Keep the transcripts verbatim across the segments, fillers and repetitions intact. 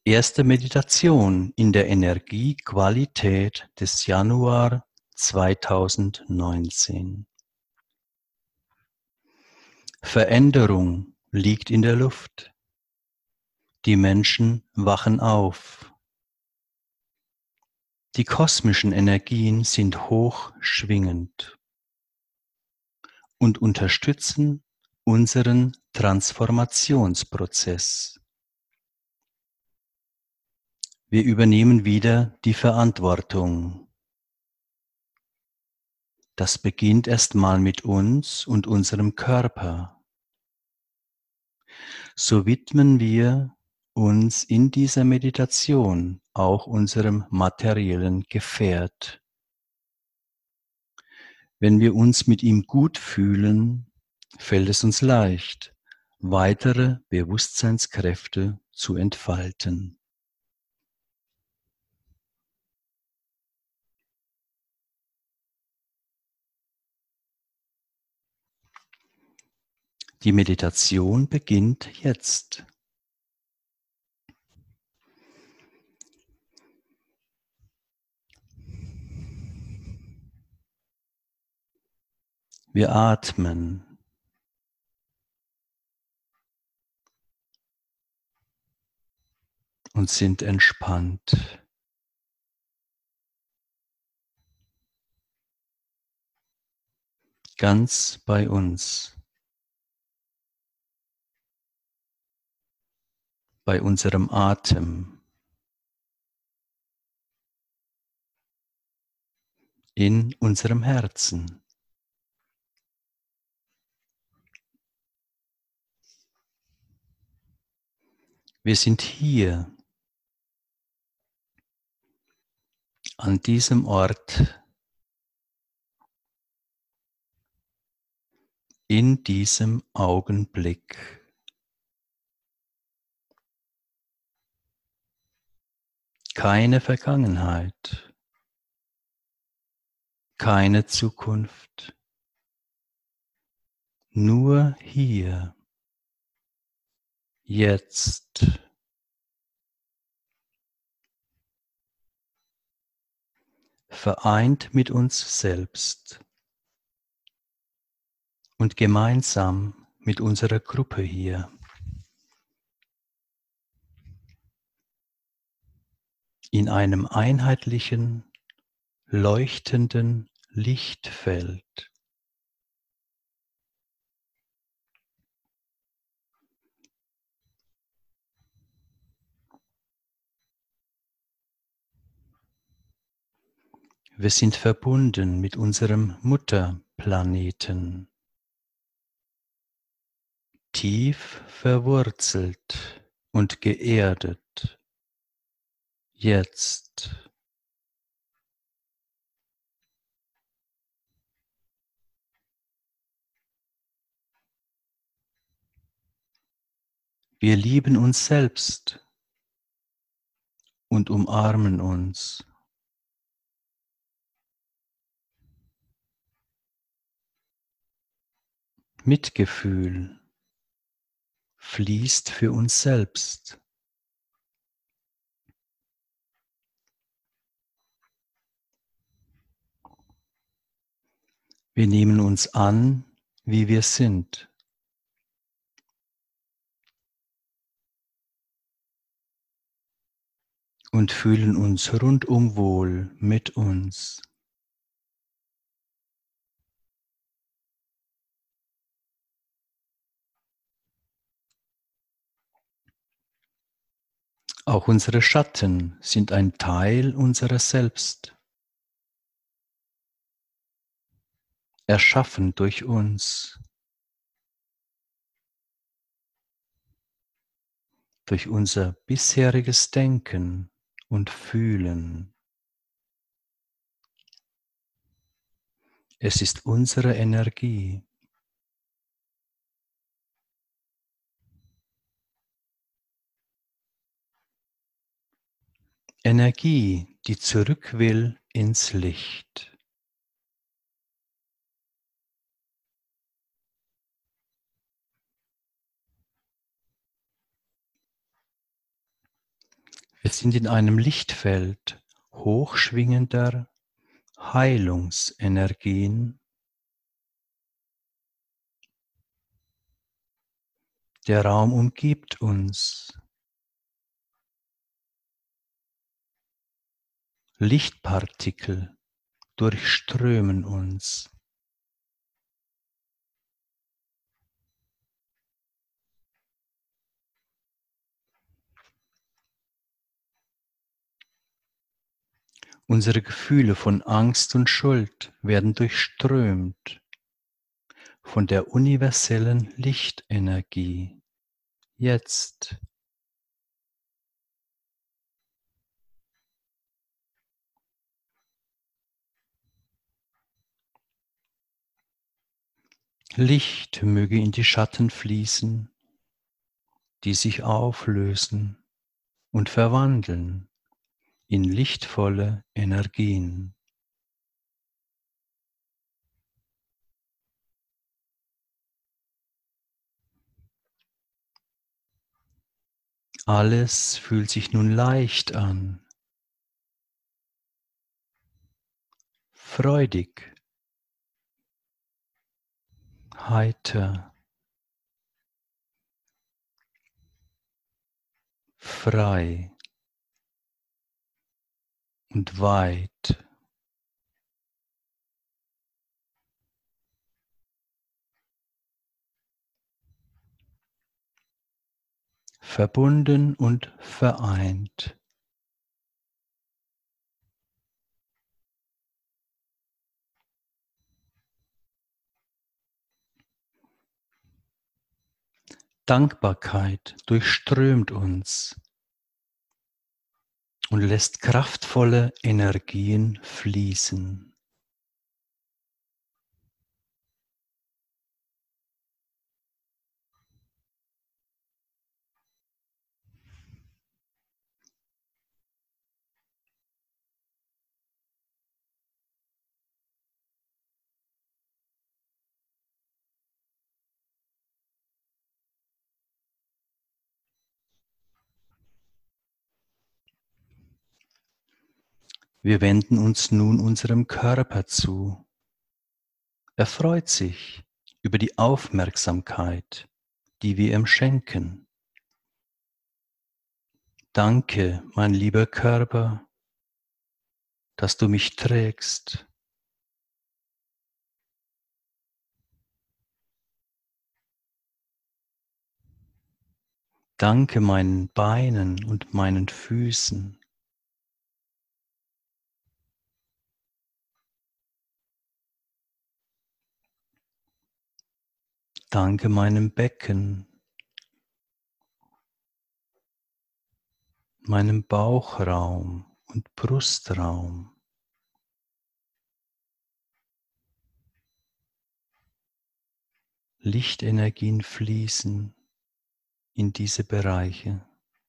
Erste Meditation in der Energiequalität des Januar zweitausendneunzehn. Veränderung liegt in der Luft. Die Menschen wachen auf. Die kosmischen Energien sind hoch schwingend und unterstützen unseren Transformationsprozess. Wir übernehmen wieder die Verantwortung. Das beginnt erstmal mit uns und unserem Körper. So widmen wir uns in dieser Meditation auch unserem materiellen Gefährt. Wenn wir uns mit ihm gut fühlen, fällt es uns leicht, weitere Bewusstseinskräfte zu entfalten. Die Meditation beginnt jetzt. Wir atmen. Und sind entspannt. Ganz bei uns. Bei unserem Atem. In unserem Herzen. Wir sind hier, an diesem Ort, in diesem Augenblick. Keine Vergangenheit, keine Zukunft, nur hier, jetzt. Vereint mit uns selbst und gemeinsam mit unserer Gruppe hier. In einem einheitlichen, leuchtenden Lichtfeld. Wir sind verbunden mit unserem Mutterplaneten. Tief verwurzelt und geerdet. Jetzt. Wir lieben uns selbst und umarmen uns. Mitgefühl fließt für uns selbst. Wir nehmen uns an, wie wir sind. Und fühlen uns rundum wohl mit uns. Auch unsere Schatten sind ein Teil unserer selbst, erschaffen durch uns, durch unser bisheriges Denken und Fühlen. Es ist unsere Energie. Energie, die zurück will ins Licht. Wir sind in einem Lichtfeld hochschwingender Heilungsenergien. Der Raum umgibt uns. Lichtpartikel durchströmen uns. Unsere Gefühle von Angst und Schuld werden durchströmt von der universellen Lichtenergie. Jetzt. Licht möge in die Schatten fließen, die sich auflösen und verwandeln in lichtvolle Energien. Alles fühlt sich nun leicht an, freudig, heiter, frei und weit. Verbunden und vereint. Dankbarkeit durchströmt uns und lässt kraftvolle Energien fließen. Wir wenden uns nun unserem Körper zu. Er freut sich über die Aufmerksamkeit, die wir ihm schenken. Danke, mein lieber Körper, dass du mich trägst. Danke meinen Beinen und meinen Füßen. Danke meinem Becken, meinem Bauchraum und Brustraum. Lichtenergien fließen in diese Bereiche.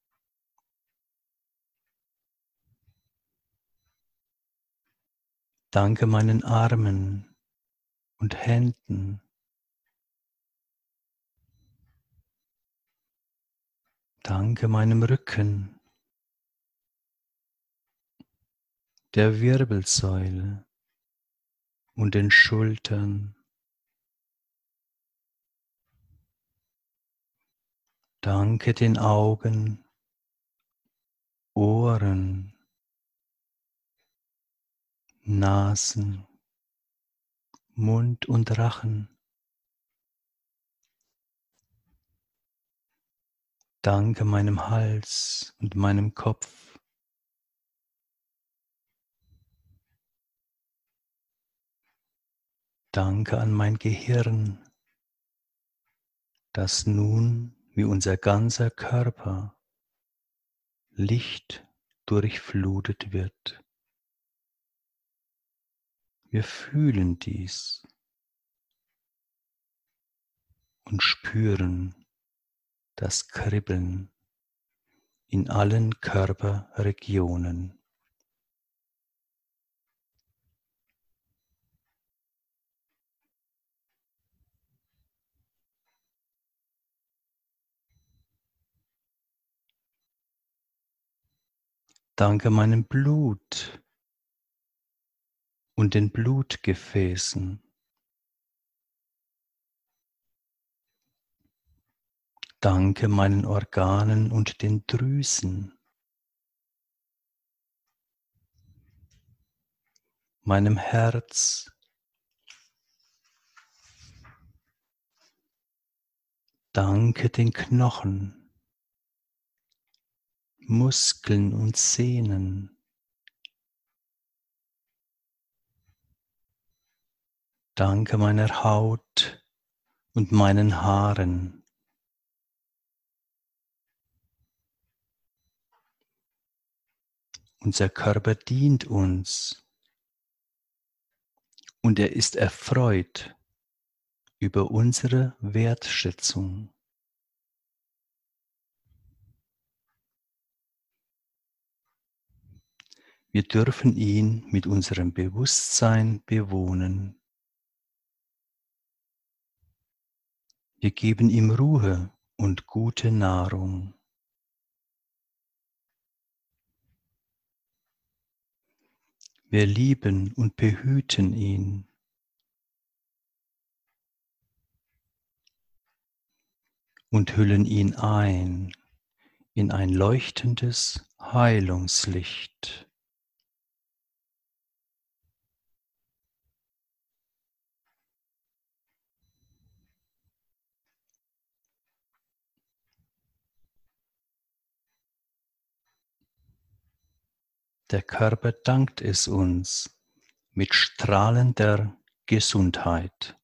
Danke meinen Armen und Händen. Danke meinem Rücken, der Wirbelsäule und den Schultern. Danke den Augen, Ohren, Nasen, Mund und Rachen. Danke meinem Hals und meinem Kopf. Danke an mein Gehirn, das nun wie unser ganzer Körper Licht durchflutet wird. Wir fühlen dies und spüren das Kribbeln in allen Körperregionen. Danke meinem Blut und den Blutgefäßen. Danke meinen Organen und den Drüsen, meinem Herz. Danke den Knochen, Muskeln und Sehnen. Danke meiner Haut und meinen Haaren. Unser Körper dient uns und er ist erfreut über unsere Wertschätzung. Wir dürfen ihn mit unserem Bewusstsein bewohnen. Wir geben ihm Ruhe und gute Nahrung. Wir lieben und behüten ihn. Und hüllen ihn ein in ein leuchtendes Heilungslicht. Der Körper dankt es uns mit strahlender Gesundheit.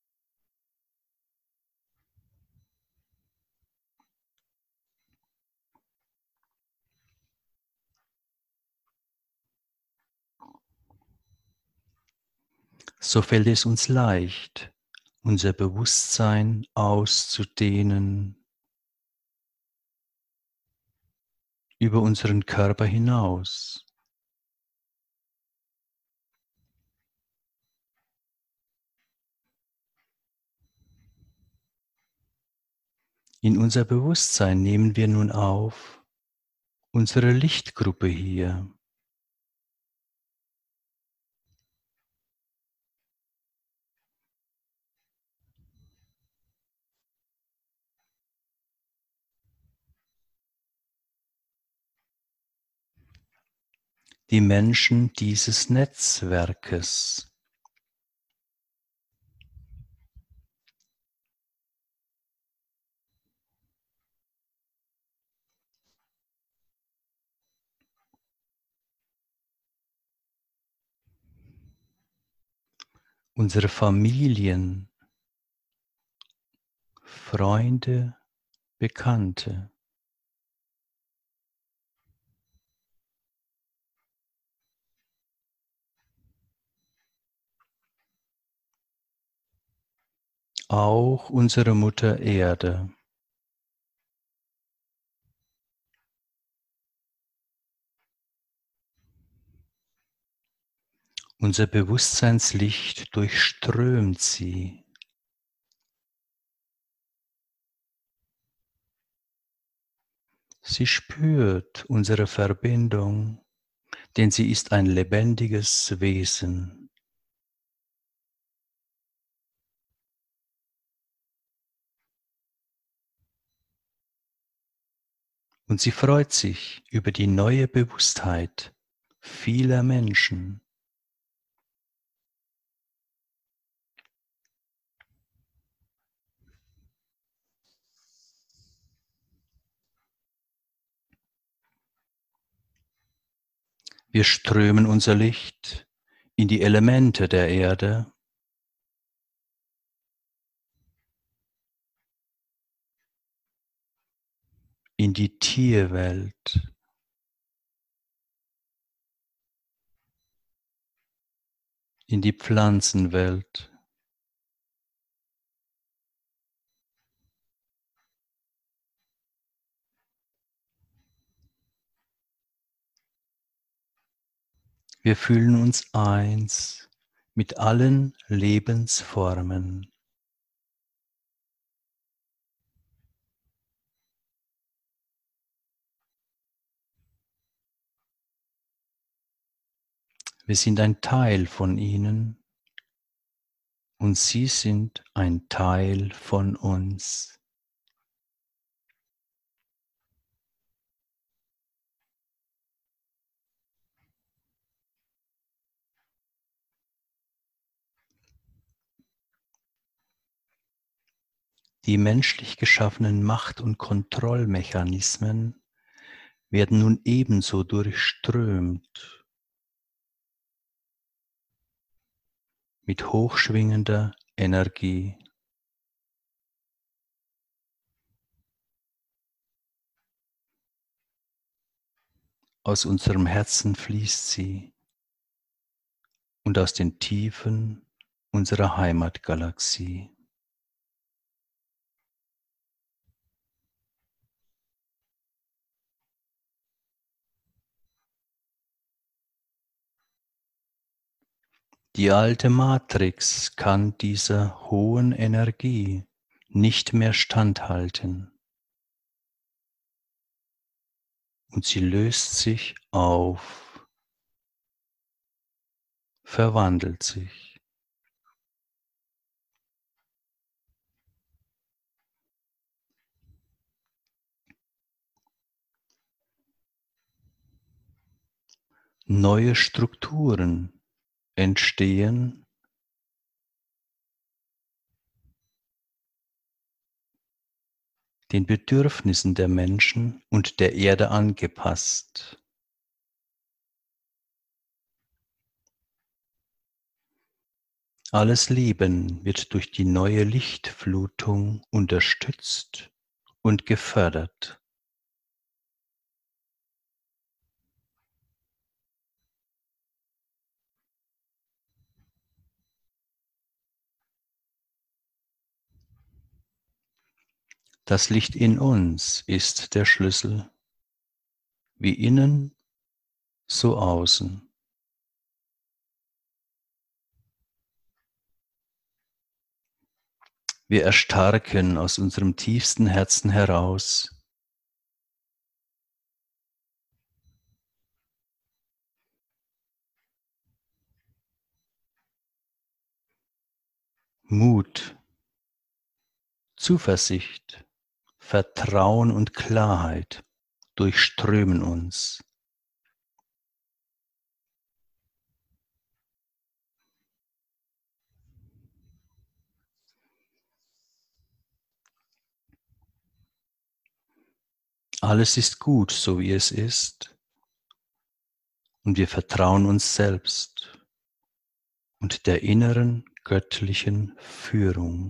So fällt es uns leicht, unser Bewusstsein auszudehnen über unseren Körper hinaus. In unser Bewusstsein nehmen wir nun auf unsere Lichtgruppe hier. Die Menschen dieses Netzwerkes. Unsere Familien, Freunde, Bekannte. Auch unsere Mutter Erde. Unser Bewusstseinslicht durchströmt sie. Sie spürt unsere Verbindung, denn sie ist ein lebendiges Wesen. Und sie freut sich über die neue Bewusstheit vieler Menschen. Wir strömen unser Licht in die Elemente der Erde, in die Tierwelt, in die Pflanzenwelt. Wir fühlen uns eins mit allen Lebensformen. Wir sind ein Teil von ihnen und sie sind ein Teil von uns. Die menschlich geschaffenen Macht- und Kontrollmechanismen werden nun ebenso durchströmt mit hochschwingender Energie. Aus unserem Herzen fließt sie und aus den Tiefen unserer Heimatgalaxie. Die alte Matrix kann dieser hohen Energie nicht mehr standhalten und sie löst sich auf, verwandelt sich. Neue Strukturen entstehen, den Bedürfnissen der Menschen und der Erde angepasst. Alles Leben wird durch die neue Lichtflutung unterstützt und gefördert. Das Licht in uns ist der Schlüssel, wie innen, so außen. Wir erstarken aus unserem tiefsten Herzen heraus Mut, Zuversicht, Vertrauen und Klarheit durchströmen uns. Alles ist gut, so wie es ist, und wir vertrauen uns selbst und der inneren göttlichen Führung.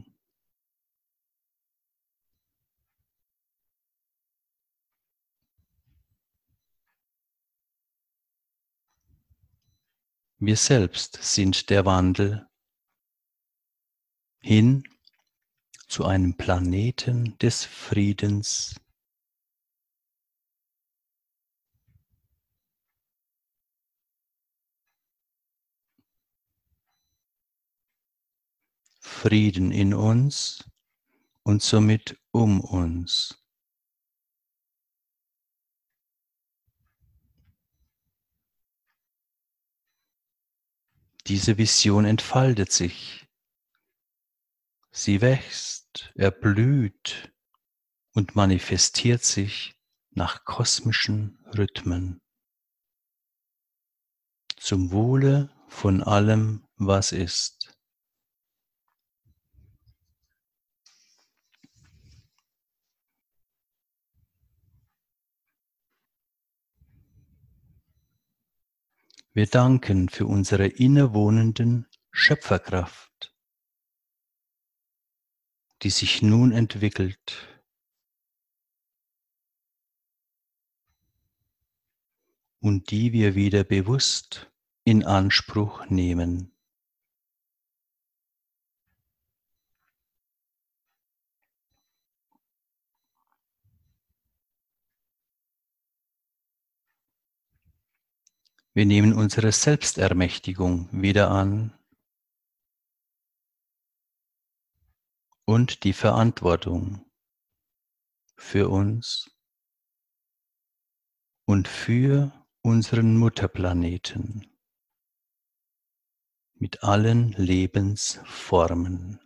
Wir selbst sind der Wandel hin zu einem Planeten des Friedens. Frieden in uns und somit um uns. Diese Vision entfaltet sich. Sie wächst, erblüht und manifestiert sich nach kosmischen Rhythmen. Zum Wohle von allem, was ist. Wir danken für unsere innewohnenden Schöpferkraft, die sich nun entwickelt und die wir wieder bewusst in Anspruch nehmen. Wir nehmen unsere Selbstermächtigung wieder an und die Verantwortung für uns und für unseren Mutterplaneten. mit allen Lebensformen.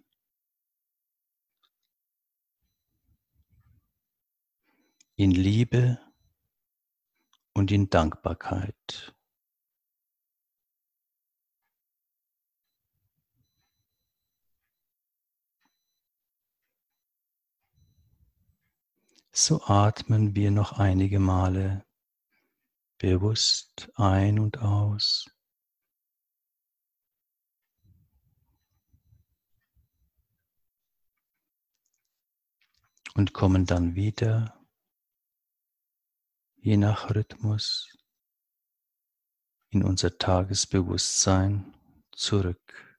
In Liebe und in Dankbarkeit. So atmen wir noch einige Male bewusst ein und aus. Und kommen dann wieder, je nach Rhythmus, in unser Tagesbewusstsein zurück.